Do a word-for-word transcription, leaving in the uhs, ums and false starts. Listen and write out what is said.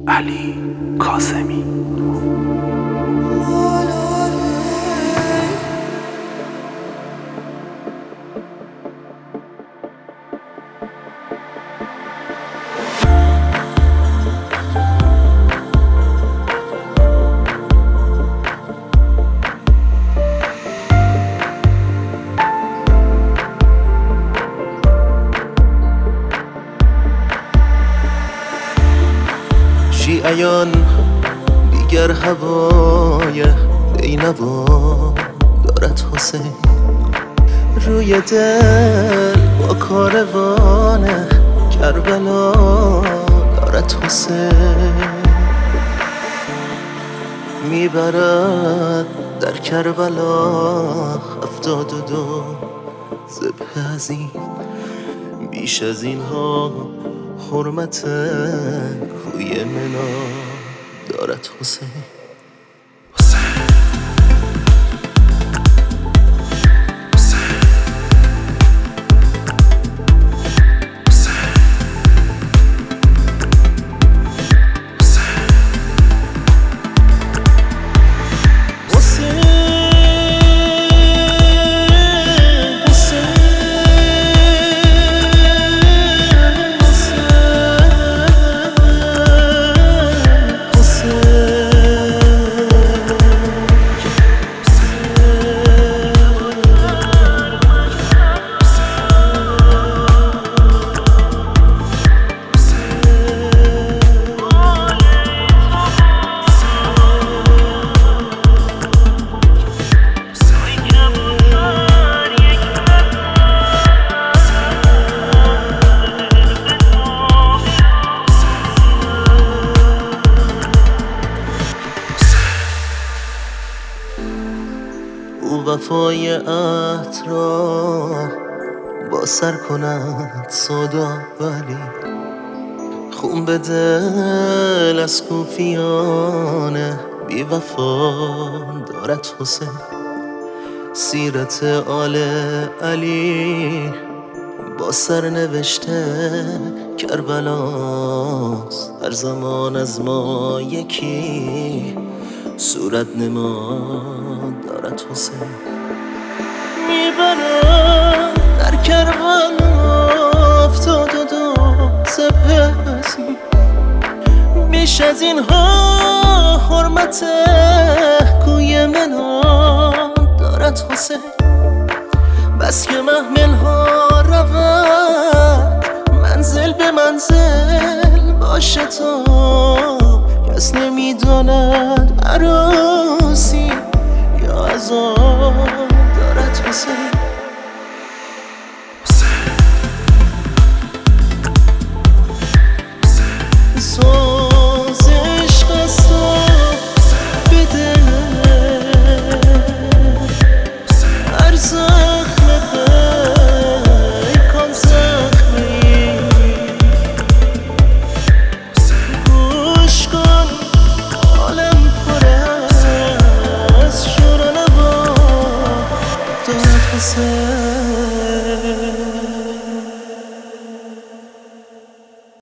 علی کاظمی. شیعیان دیگر هوای بینوا دارد حسین، روی دل با کاروان کربلا دارد حسین، میبرد در کربلا هفتاد و دو ذبح عظیم. بیش از اینها حرمت کوی منا دارد حسین. او وفای عهد را با سر کند سودا، ولی خون به دل از کوفیان بی وفا دارد حسین. سیرت آل علی با سر نوشته کربلاست، هر زمان از ما یکی صورت نما دارد حسین. میبرد در کربلا افتاد و دو ذبح عظیم. بیش از اینها حرمت کوی منا دارد حسین. بس که محمل ها رود منزل به منزل باشه تا کس نمیداند عروسی یا عذاب دارد حسین.